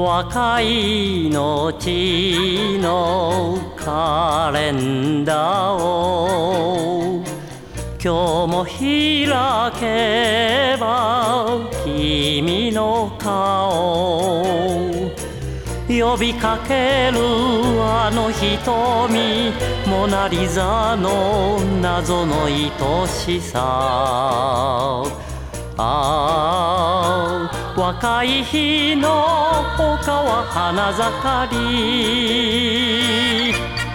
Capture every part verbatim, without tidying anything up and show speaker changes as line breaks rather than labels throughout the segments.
若い命のカレンダーを今日も開けば君の顔呼びかけるあの瞳モナリザの謎の愛しさああ若い日の丘は花盛り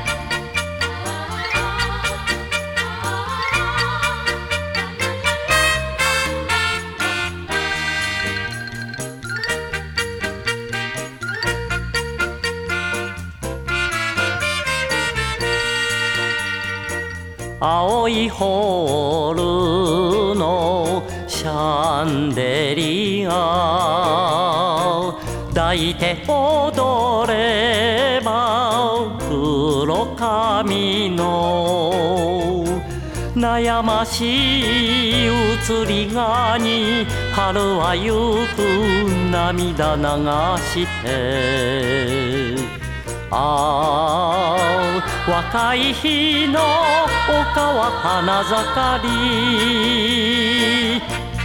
青いホールのシャンデリア抱いて踊れば黒髪の悩ましい移りがに春はゆく涙流してああ若い日の丘は花盛り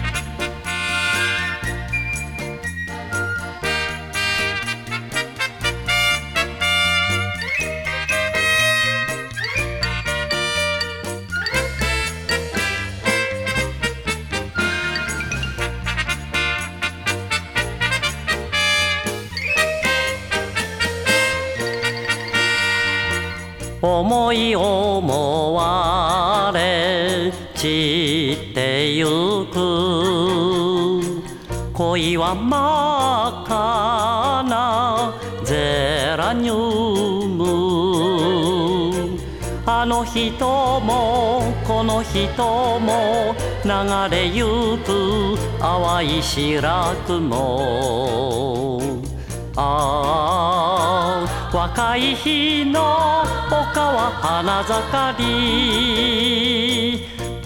思い思われ散ってゆく恋は真っ赤なゼラニウムあの人もこの人も流れゆく淡い白雲ああ若い日の丘は花盛り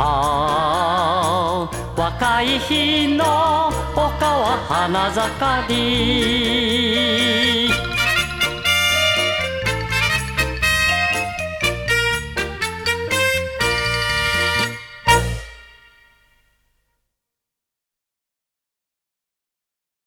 ああ若い日の丘は花盛り